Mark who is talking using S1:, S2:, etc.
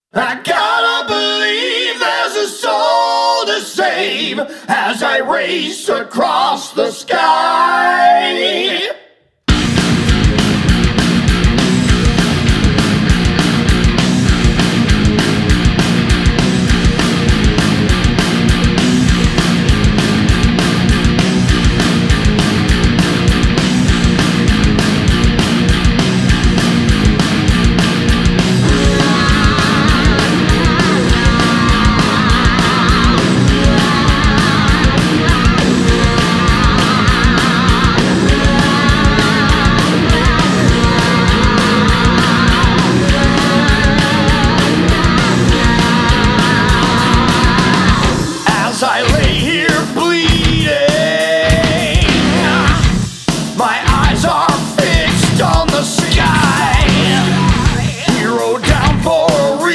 S1: I gotta believe there's a soul to save as I race across the sky.